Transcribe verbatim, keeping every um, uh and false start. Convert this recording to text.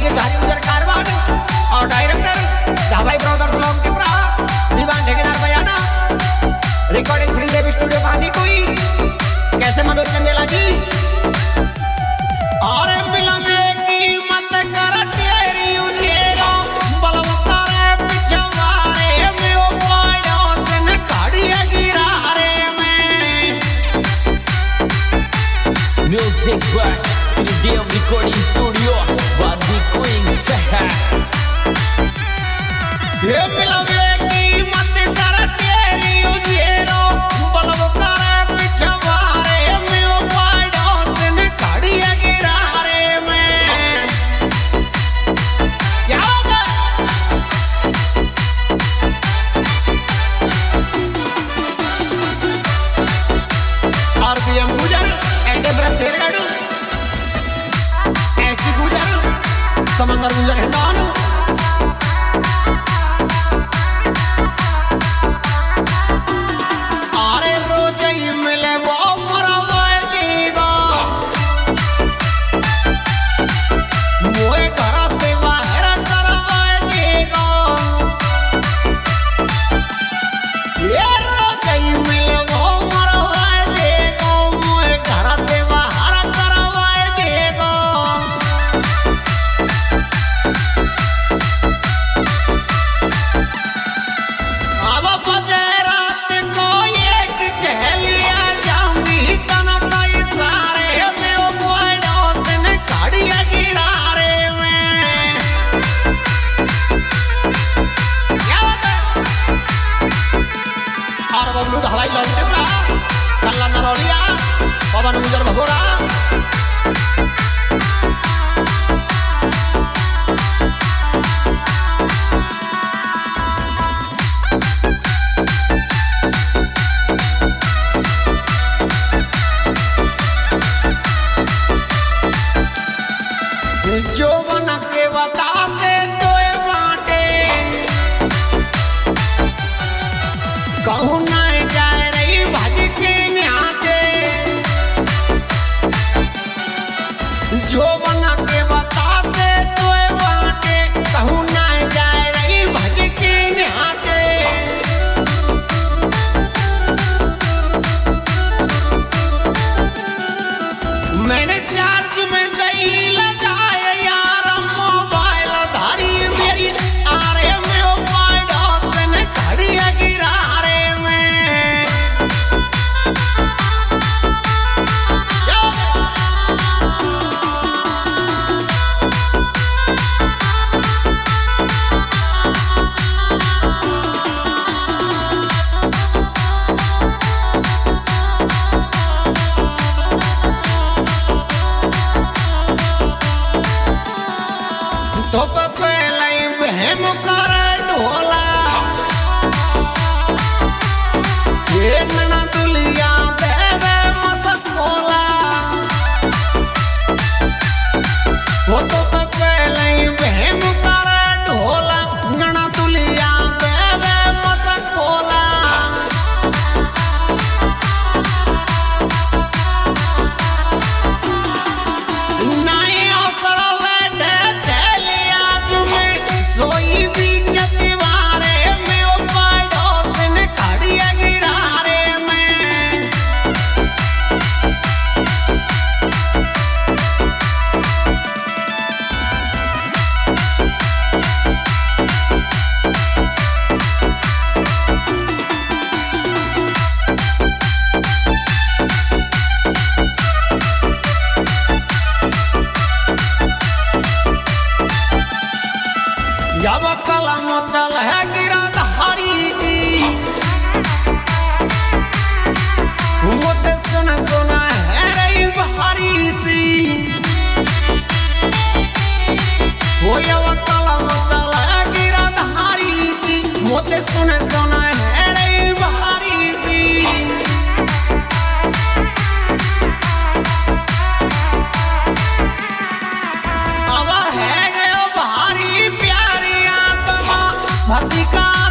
गिरधारी गुजर कारवान और director Dhabai brothers लोग टिपरा दीवान ठेकेदार बयाना रिकॉर्डिंग श्रीदेवी स्टूडियो पानी कोई कैसे मनोज चंदेला जी और मिलने की मत कर तेरी उजेरो बलवत्ता रे पिछवारे में ओ पड़ो से न काढ़िया गिरारे में music by Shridev recording studio वादी क्वींस ये मिलने की मत कर तेरी उजेरो बलवत्ता रे पिछवारे में ओ पड़ो से न काढ़िया गिरारे में क्या बात है आरबीएम गुजर एंडेब्रा शेरगाड़ू एसटी गुजर समंदर गुजर हिंडानू आरे रोज ही मिले वो मरवाए देगा मोए कराते बाहर करवाए देगा ये रोज ही मिले वो मरवाए देगा मोए कराते बाहर करवाए देगा अब बजे रात को एक चहलिया जाऊंगी तना कई सारे में ओ पड़ो से न काढ़िया गिरारे में क्या बात है और बबलू धड़ाई लौटे पड़ा कल्ला नरौलिया पवन गुजर भगोरा जो बना के बता से तोए बाटे कहूँ ना जाए रही भज के न्याते जो बना के बता से तोए बाटे कहूँ ना जाए रही भज के न्याते मैंने चार्ज में गई लगाए यार मोबाइल धारी मेरी आरे में ओ पड़ो से न काढ़िया गिरारे में क्या बात है तो पहले बहम कर ढोला ये नना दुलिया बेबे मसक बोला वो तो पहले बहम कर ढोला नना दुलिया बेबे मसक बोला नहीं अवसर बैठे चलिया तुम्हें सोई बीच दीवारे में ओ पड़ो से न काढ़िया गिरारे में जब कलम चल है गिरधारी की वो ते सुन सुना है रही भारी सी वो जब कलम चल है गिरधारी की वो ते सुन सुना है रही भारी सी अब है गयो भारी प्यारी आत्मा फंसी का